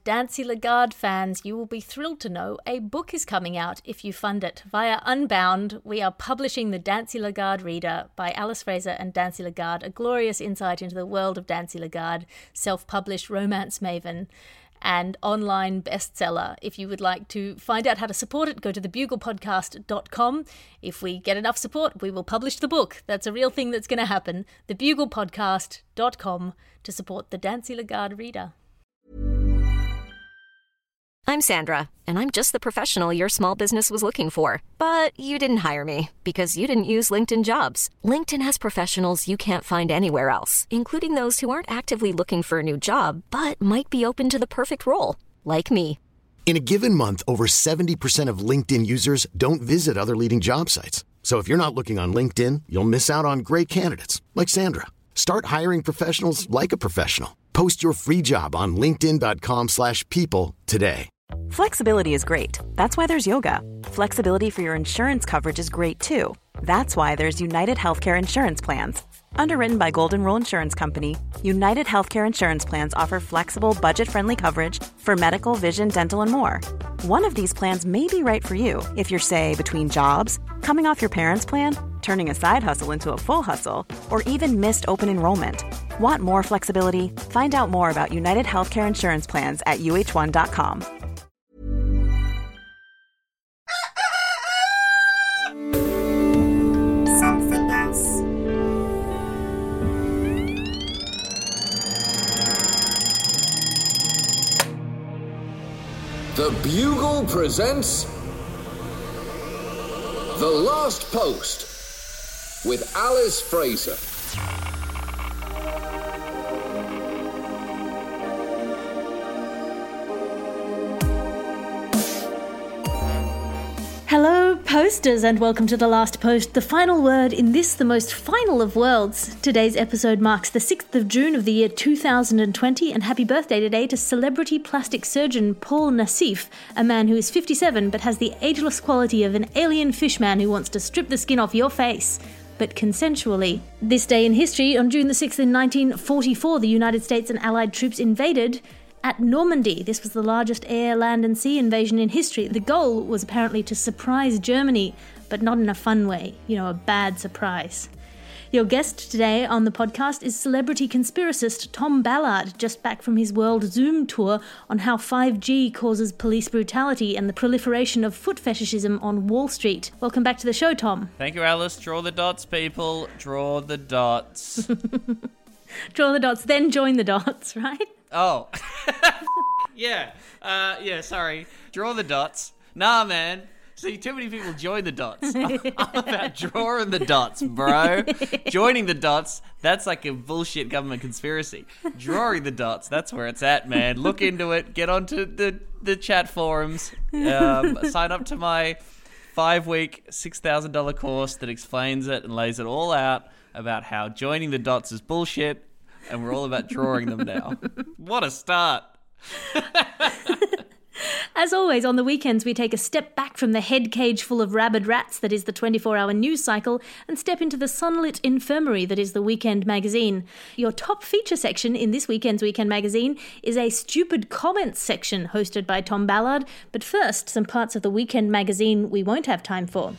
Dancy Lagarde fans, you will be thrilled to know a book is coming out if you fund it. Via Unbound, we are publishing The Dancy Lagarde Reader by Alice Fraser and Dancy Lagarde, a glorious insight into the world of Dancy Lagarde, self-published romance maven and online bestseller. If you would like to find out how to support it, go to thebuglepodcast.com. If we get enough support, we will publish the book. That's a real thing that's going to happen. Thebuglepodcast.com to support The Dancy Lagarde Reader. I'm Sandra, and I'm just the professional your small business was looking for. But you didn't hire me because you didn't use LinkedIn Jobs. LinkedIn has professionals you can't find anywhere else, including those who aren't actively looking for a new job, but might be open to the perfect role, like me. In a given month, over 70% of LinkedIn users don't visit other leading job sites. So if you're not looking on LinkedIn, you'll miss out on great candidates, like Sandra. Start hiring professionals like a professional. Post your free job on linkedin.com/people today. Flexibility is great. That's why there's yoga. Flexibility for your insurance coverage is great too. That's why there's United Healthcare Insurance Plans. Underwritten by Golden Rule Insurance Company, United Healthcare Insurance Plans offer flexible, budget-friendly coverage for medical, vision, dental, and more. One of these plans may be right for you if you're, say, between jobs, coming off your parents' plan, turning a side hustle into a full hustle, or even missed open enrollment. Want more flexibility? Find out more about United Healthcare Insurance Plans at uh1.com. The Bugle presents The Last Post with Alice Fraser. Hello, posters, and welcome to The Last Post, the final word in this, the most final of worlds. Today's episode marks the 6th of June of the year 2020, and happy birthday today to celebrity plastic surgeon Paul Nassif, a man who is 57 but has the ageless quality of an alien fishman who wants to strip the skin off your face, but consensually. This day in history, on June the 6th in 1944, the United States and Allied troops invaded at Normandy. This was the largest air, land and sea invasion in history. The goal was apparently to surprise Germany, but not in a fun way, a bad surprise. Your guest today on the podcast is celebrity conspiracist Tom Ballard, just back from his World Zoom tour on how 5G causes police brutality and the proliferation of foot fetishism on Wall Street. Welcome back to the show, Tom. Thank you, Alice. Draw the dots, people. Draw the dots. Draw the dots, then join the dots, right? Oh. Yeah, sorry. Draw the dots. Nah, man. See, too many people join the dots. I'm about drawing the dots, bro. Joining the dots, that's like a bullshit government conspiracy. Drawing the dots, that's where it's at, man. Look into it. Get onto the chat forums. Sign up to my 5-week, $6,000 course that explains it and lays it all out about how joining the dots is bullshit, and we're all about drawing them now. What a start. As always, on the weekends, we take a step back from the head cage full of rabid rats that is the 24-hour news cycle and step into the sunlit infirmary that is the Weekend magazine. Your top feature section in this weekend's Weekend magazine is a stupid comments section hosted by Tom Ballard. But first, some parts of the Weekend magazine we won't have time for.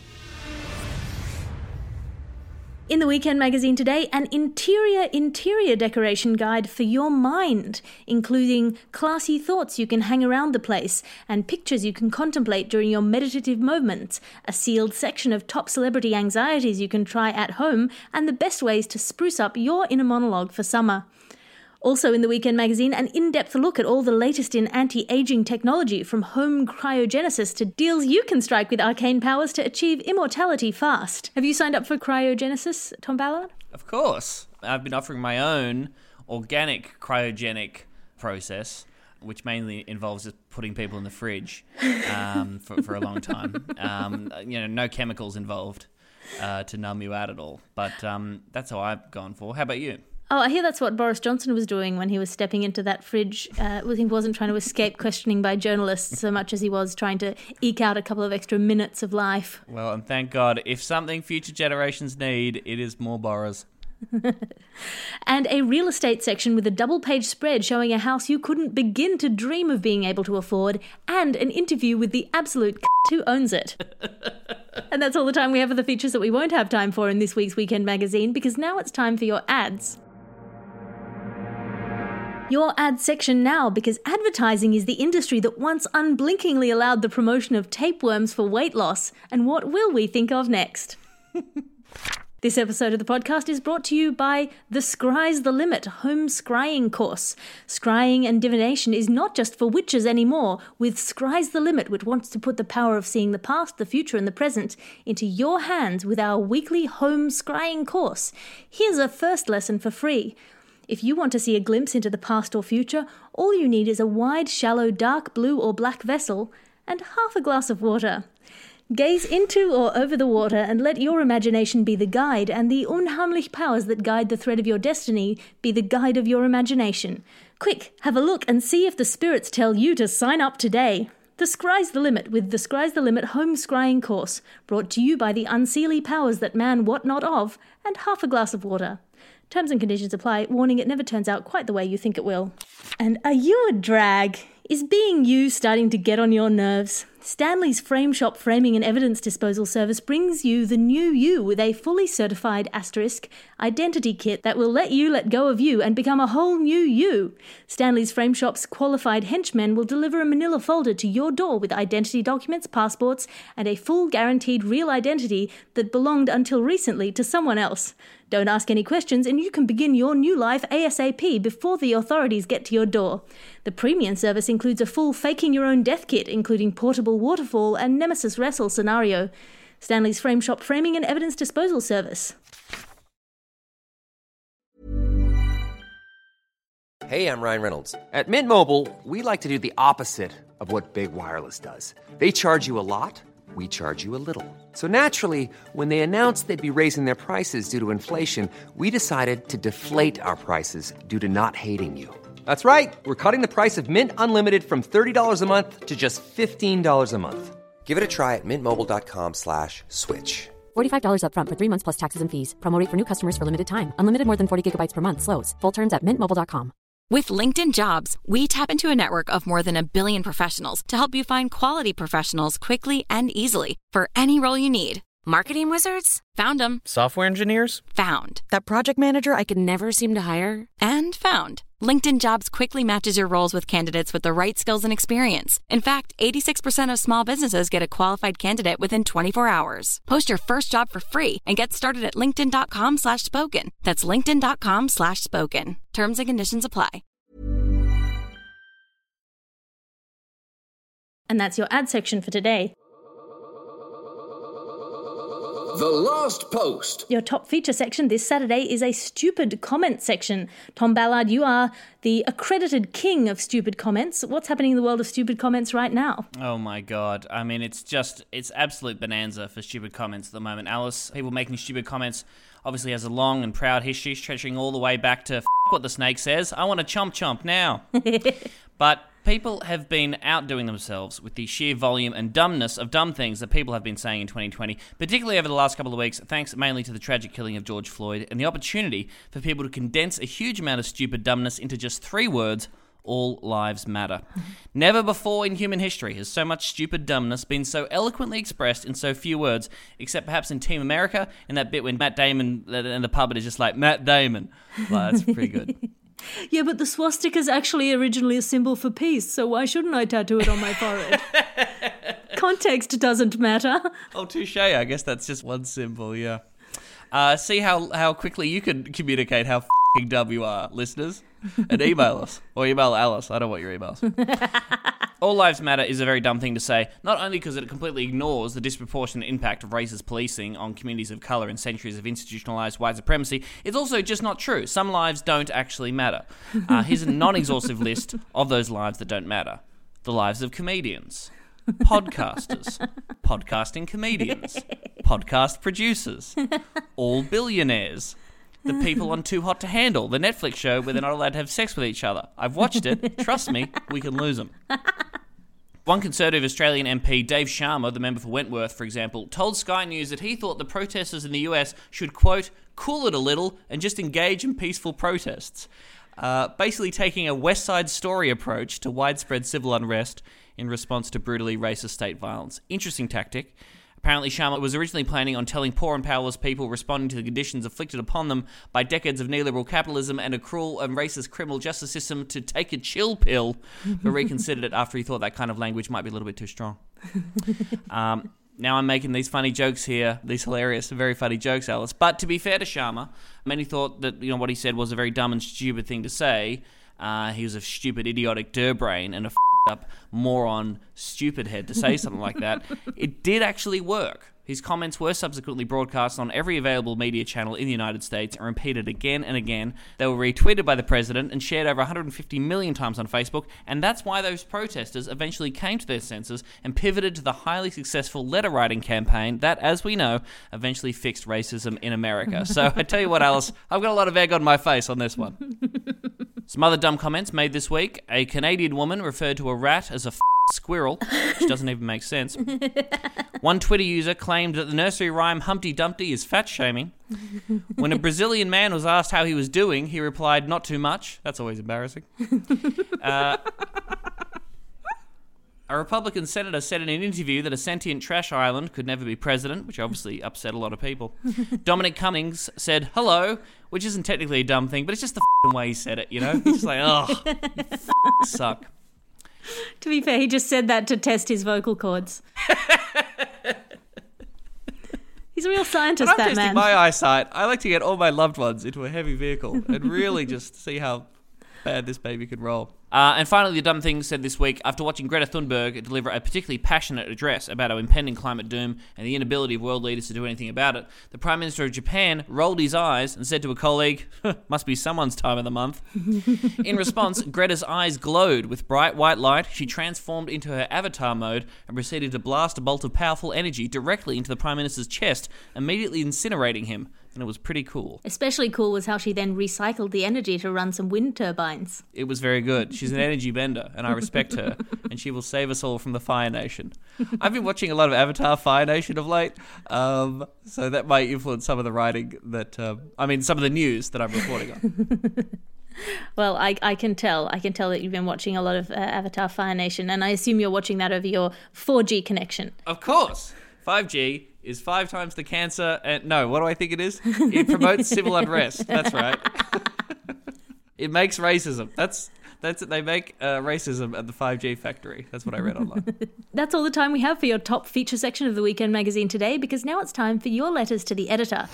In the Weekend magazine today, an interior decoration guide for your mind, including classy thoughts you can hang around the place and pictures you can contemplate during your meditative moments, a sealed section of top celebrity anxieties you can try at home, and the best ways to spruce up your inner monologue for summer. Also in the Weekend magazine, an in-depth look at all the latest in anti-aging technology, from home cryogenesis to deals you can strike with arcane powers to achieve immortality fast. Have you signed up for cryogenesis, Tom Ballard? Of course. I've been offering my own organic cryogenic process, which mainly involves just putting people in the fridge for a long time. No chemicals involved to numb you out at all. But that's how I've gone for. How about you? Oh, I hear that's what Boris Johnson was doing when he was stepping into that fridge. He wasn't trying to escape questioning by journalists so much as he was trying to eke out a couple of extra minutes of life. Well, and thank God, if something future generations need, it is more Boris. And a real estate section with a double-page spread showing a house you couldn't begin to dream of being able to afford, and an interview with the absolute who owns it. And that's all the time we have for the features that we won't have time for in this week's Weekend Magazine, because now it's time for your ads. Your ad section now, because advertising is the industry that once unblinkingly allowed the promotion of tapeworms for weight loss. And what will we think of next? This episode of the podcast is brought to you by the Scry's the Limit home scrying course. Scrying and divination is not just for witches anymore, with Scry's the Limit, which wants to put the power of seeing the past, the future and the present into your hands with our weekly home scrying course. Here's a first lesson for free. If you want to see a glimpse into the past or future, all you need is a wide, shallow, dark blue or black vessel and half a glass of water. Gaze into or over the water and let your imagination be the guide, and the unheimlich powers that guide the thread of your destiny be the guide of your imagination. Quick, have a look and see if the spirits tell you to sign up today. The Scry's the Limit with the Scry's the Limit home scrying course, brought to you by the unseelie powers that man wot not of, and half a glass of water. Terms and conditions apply. Warning, it never turns out quite the way you think it will. And are you a drag? Is being you starting to get on your nerves? Stanley's Frame Shop Framing and Evidence Disposal Service brings you the new you with a fully certified * identity kit that will let you let go of you and become a whole new you. Stanley's Frame Shop's qualified henchmen will deliver a manila folder to your door with identity documents, passports, and a full guaranteed real identity that belonged until recently to someone else. Don't ask any questions and you can begin your new life ASAP before the authorities get to your door. The premium service includes a full faking your own death kit, including portable waterfall and Nemesis wrestle scenario. Stanley's Frame Shop Framing and Evidence Disposal Service. Hey, I'm Ryan Reynolds. At Mint Mobile, we like to do the opposite of what Big Wireless does. They charge you a lot. We charge you a little. So naturally, when they announced they'd be raising their prices due to inflation, we decided to deflate our prices due to not hating you. That's right. We're cutting the price of Mint Unlimited from $30 a month to just $15 a month. Give it a try at mintmobile.com/switch. $45 up front for 3 months plus taxes and fees. Promo rate for new customers for limited time. Unlimited more than 40 gigabytes per month. Slows full terms at mintmobile.com. With LinkedIn Jobs, we tap into a network of more than 1 billion professionals to help you find quality professionals quickly and easily for any role you need. Marketing wizards? Found them. Software engineers? Found. That project manager I could never seem to hire? And found. LinkedIn Jobs quickly matches your roles with candidates with the right skills and experience. In fact, 86% of small businesses get a qualified candidate within 24 hours. Post your first job for free and get started at linkedin.com/spoken. That's linkedin.com/spoken. Terms and conditions apply. And that's your ad section for today. The Last Post. Your top feature section this Saturday is a stupid comment section. Tom Ballard, you are the accredited king of stupid comments. What's happening in the world of stupid comments right now? Oh my god. I mean, it's absolute bonanza for stupid comments at the moment. Alice, people making stupid comments obviously has a long and proud history, stretching all the way back to what the snake says. I want to chomp now. But people have been outdoing themselves with the sheer volume and dumbness of dumb things that people have been saying in 2020, particularly over the last couple of weeks, thanks mainly to the tragic killing of George Floyd and the opportunity for people to condense a huge amount of stupid dumbness into just 3 words: all lives matter. Never before in human history has so much stupid dumbness been so eloquently expressed in so few words, except perhaps in Team America, in that bit when Matt Damon and the puppet is just like, Matt Damon. Well, that's pretty good. Yeah, but the swastika is actually originally a symbol for peace, so why shouldn't I tattoo it on my forehead? Context doesn't matter. Oh, touche. I guess that's just one symbol, yeah. See how quickly you can communicate how f***ing dumb you are, listeners? And email us. Or email Alice. I don't want your emails. All lives matter is a very dumb thing to say, not only because it completely ignores the disproportionate impact of racist policing on communities of colour and centuries of institutionalised white supremacy, it's also just not true. Some lives don't actually matter. Here's a non-exhaustive list of those lives that don't matter. The lives of comedians, podcasters, podcasting comedians, podcast producers, all billionaires, the people on Too Hot to Handle, the Netflix show where they're not allowed to have sex with each other. I've watched it. Trust me, we can lose them. One Conservative Australian MP, Dave Sharma, the member for Wentworth, for example, told Sky News that he thought the protesters in the US should, quote, cool it a little and just engage in peaceful protests. Basically taking a West Side Story approach to widespread civil unrest in response to brutally racist state violence. Interesting tactic. Apparently, Sharma was originally planning on telling poor and powerless people responding to the conditions inflicted upon them by decades of neoliberal capitalism and a cruel and racist criminal justice system to take a chill pill, but reconsidered it after he thought that kind of language might be a little bit too strong. Now I'm making these funny jokes here, these hilarious, very funny jokes, Alice. But to be fair to Sharma, many thought that what he said was a very dumb and stupid thing to say. He was a stupid, idiotic dirbrain and a up moron stupid head to say something like that. It did actually work. His comments were subsequently broadcast on every available media channel in the United States and repeated again and again. They were retweeted by the president and shared over 150 million times on Facebook, and that's why those protesters eventually came to their senses and pivoted to the highly successful letter-writing campaign that, as we know, eventually fixed racism in America. So I tell you what, Alice, I've got a lot of egg on my face on this one. Some other dumb comments made this week. A Canadian woman referred to a rat as a squirrel, which doesn't even make sense. One Twitter user claimed that the nursery rhyme Humpty Dumpty is fat-shaming. When a Brazilian man was asked how he was doing, he replied, not too much. That's always embarrassing. A Republican senator said in an interview that a sentient trash island could never be president, which obviously upset a lot of people. Dominic Cummings said, hello, which isn't technically a dumb thing, but it's just the way he said it, He's just like, oh, you suck. To be fair, he just said that to test his vocal cords. He's a real scientist, when that I'm man. testing my eyesight, I like to get all my loved ones into a heavy vehicle and really just see how bad this baby could roll. And finally, the dumb thing said this week, after watching Greta Thunberg deliver a particularly passionate address about our impending climate doom and the inability of world leaders to do anything about it, the Prime Minister of Japan rolled his eyes and said to a colleague, must be someone's time of the month. In response, Greta's eyes glowed with bright white light. She transformed into her avatar mode and proceeded to blast a bolt of powerful energy directly into the Prime Minister's chest, immediately incinerating him. And it was pretty cool. Especially cool was how she then recycled the energy to run some wind turbines. It was very good. She's an energy bender, and I respect her, and she will save us all from the Fire Nation. I've been watching a lot of Avatar Fire Nation of late, so that might influence some of the writing that, some of the news that I'm reporting on. Well, I can tell. I can tell that you've been watching a lot of Avatar Fire Nation, and I assume you're watching that over your 4G connection. Of course. 5G is 5 times the cancer, and no, what do I think it is? It promotes civil unrest. That's right. It makes racism. That's it. They make racism at the 5G factory. That's what I read online. That's all the time we have for your top feature section of the Weekend Magazine today, because now it's time for your letters to the editor.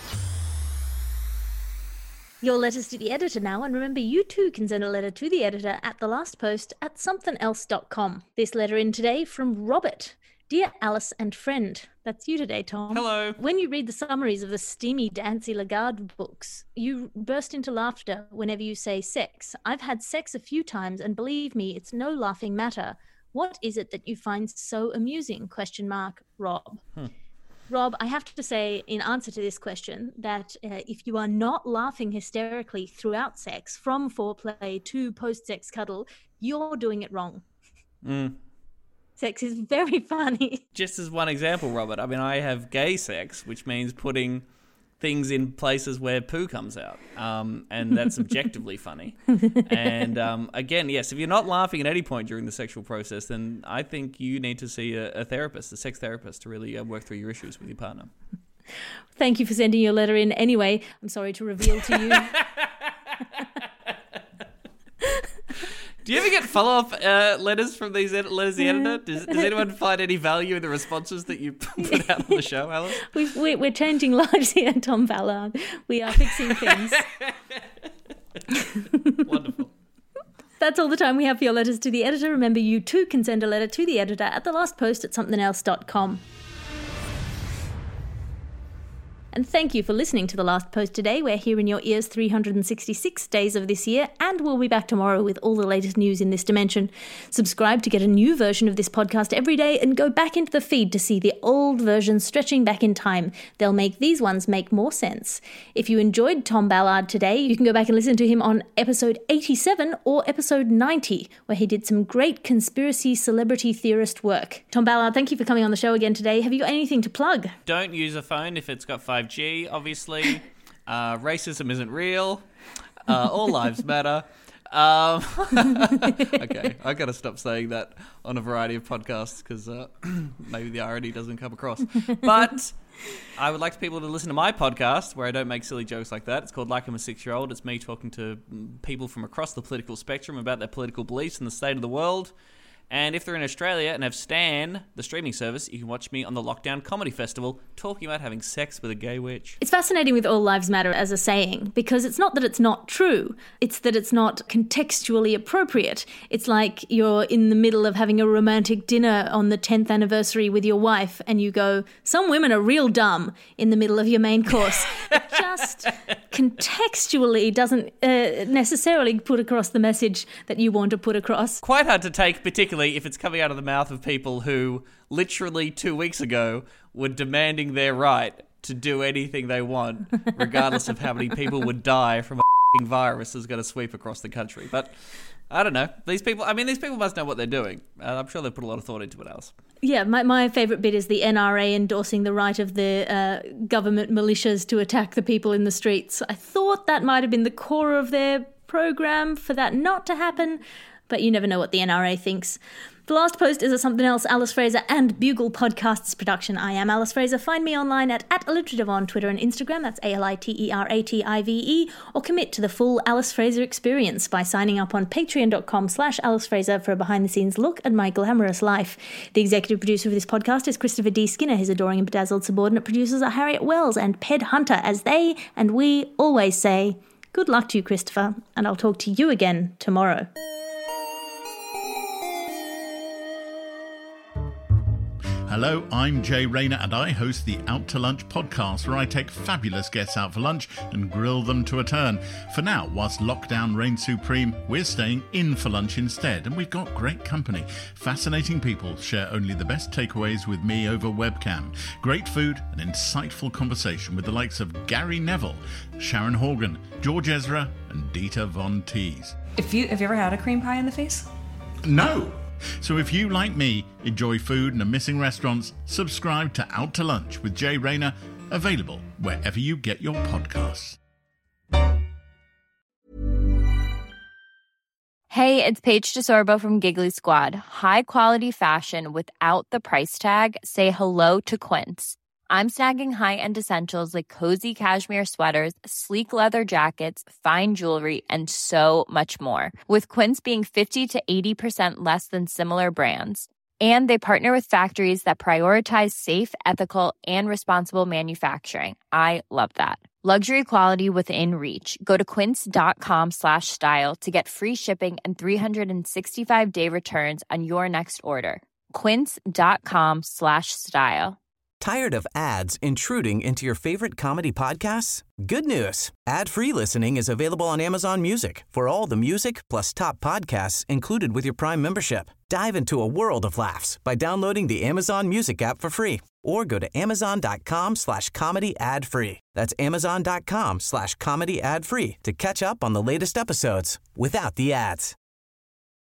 Your letters to the editor now, and remember, you too can send a letter to the editor at thelastpost@somethingelse.com. This letter in today from Robert. Dear Alice and friend, that's you today, Tom. Hello. When you read the summaries of the steamy Dancy Lagarde books, you burst into laughter whenever you say sex. I've had sex a few times, and believe me, it's no laughing matter. What is it that you find so amusing? ? Rob. Rob, I have to say, in answer to this question, that if you are not laughing hysterically throughout sex, from foreplay to post-sex cuddle, you're doing it wrong. Sex is very funny. Just as one example, Robert, I have gay sex, which means putting things in places where poo comes out, and that's objectively funny. And again, yes, if you're not laughing at any point during the sexual process, then I think you need to see a therapist, a sex therapist, to really work through your issues with your partner. Thank you for sending your letter in anyway. I'm sorry to reveal to you... Do you ever get follow-up letters from these letters to the editor? Does anyone find any value in the responses that you put out on the show, Alice? We're changing lives here, Tom Ballard. We are fixing things. Wonderful. That's all the time we have for your letters to the editor. Remember, you too can send a letter to the editor at thelastpost@somethingelse.com. And thank you for listening to The Last Post today. We're here in your ears 366 days of this year, and we'll be back tomorrow with all the latest news in this dimension. Subscribe to get a new version of this podcast every day, and go back into the feed to see the old versions stretching back in time. They'll make these ones make more sense. If you enjoyed Tom Ballard today, you can go back and listen to him on episode 87 or episode 90, where he did some great conspiracy celebrity theorist work. Tom Ballard, thank you for coming on the show again today. Have you got anything to plug? Don't use a phone if it's got 5G, obviously. Racism isn't real. All lives matter. Okay, I gotta stop saying that on a variety of podcasts because maybe the irony doesn't come across. But I would like people to listen to my podcast where I don't make silly jokes like that. It's called Like I'm a 6-Year-Old. It's me talking to people from across the political spectrum about their political beliefs and the state of the world. And if they're in Australia and have Stan, the streaming service, you can watch me on the Lockdown Comedy Festival talking about having sex with a gay witch. It's fascinating with All Lives Matter as a saying, because it's not that it's not true, it's that it's not contextually appropriate. It's like you're in the middle of having a romantic dinner on the 10th anniversary with your wife and you go, some women are real dumb, in the middle of your main course. It just contextually doesn't necessarily put across the message that you want to put across. Quite hard to take, particularly if it's coming out of the mouth of people who literally 2 weeks ago were demanding their right to do anything they want, regardless of how many people would die from a virus that's going to sweep across the country. But I don't know. These people must know what they're doing. I'm sure they've put a lot of thought into it else. Yeah, my favourite bit is the NRA endorsing the right of the government militias to attack the people in the streets. I thought that might have been the core of their program for that not to happen, but you never know what the NRA thinks. The Last Post is a Something Else Alice Fraser and Bugle Podcasts production. I am Alice Fraser. Find me online at alliterative on Twitter and Instagram. That's ALITERATIVE. Or commit to the full Alice Fraser experience by signing up on patreon.com/Alice Fraser for a behind-the-scenes look at my glamorous life. The executive producer of this podcast is Christopher D. Skinner. His adoring and bedazzled subordinate producers are Harriet Wells and Ped Hunter. As they and we always say, good luck to you, Christopher, and I'll talk to you again tomorrow. Hello, I'm Jay Rayner and I host the Out to Lunch podcast where I take fabulous guests out for lunch and grill them to a turn. For now, whilst lockdown reigns supreme, we're staying in for lunch instead, and we've got great company. Fascinating people share only the best takeaways with me over webcam. Great food and insightful conversation with the likes of Gary Neville, Sharon Horgan, George Ezra and Dieter Von Teese. Have you ever had a cream pie in the face? No! So if you, like me, enjoy food and are missing restaurants, subscribe to Out to Lunch with Jay Rayner, available wherever you get your podcasts. Hey, it's Paige DeSorbo from Giggly Squad. High quality fashion without the price tag. Say hello to Quince. I'm snagging high-end essentials like cozy cashmere sweaters, sleek leather jackets, fine jewelry, and so much more. With Quince being 50 to 80% less than similar brands. And they partner with factories that prioritize safe, ethical, and responsible manufacturing. I love that. Luxury quality within reach. Go to quince.com/style to get free shipping and 365-day returns on your next order. Quince.com/style. Tired of ads intruding into your favorite comedy podcasts? Good news. Ad-free listening is available on Amazon Music for all the music plus top podcasts included with your Prime membership. Dive into a world of laughs by downloading the Amazon Music app for free or go to amazon.com/comedy ad-free. That's amazon.com/comedy ad-free to catch up on the latest episodes without the ads.